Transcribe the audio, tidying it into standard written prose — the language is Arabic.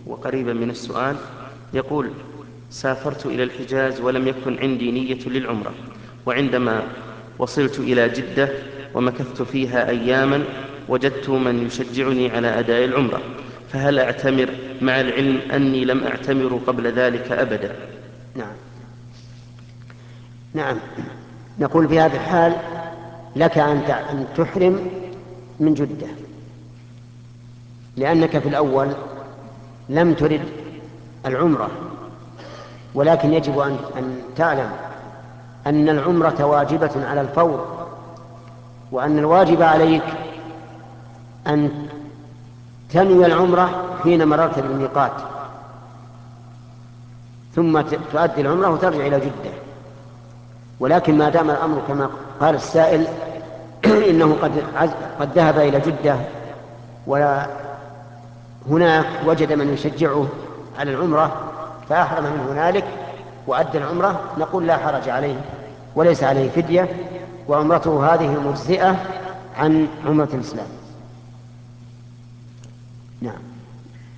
وقريبا من السؤال. يقول: سافرت إلى الحجاز ولم يكن عندي نية للعمرة، وعندما وصلت إلى جدة ومكثت فيها أياما وجدت من يشجعني على أداء العمرة، فهل أعتمر مع العلم أني لم أعتمر قبل ذلك أبدا؟ نعم. نعم، نقول في هذه الحال لك أن تحرم من جدة، لأنك في الأول لم ترد العمرة، ولكن يجب أن تعلم أن العمرة واجبة على الفور، وأن الواجب عليك أن تنوي العمرة حين مررت بالميقات، ذ تؤدي العمرة وترجع إلى جدة. ولكن ما دام الأمر كما قال السائل إنه قد ذهب إلى جدة وهناك وجد من يشجعه على العمرة فأحرم من هنالك وأدى العمرة، نقول لا حرج عليه وليس عليه فدية، وعمرته هذه مجزئة عن عمرة الإسلام. نعم.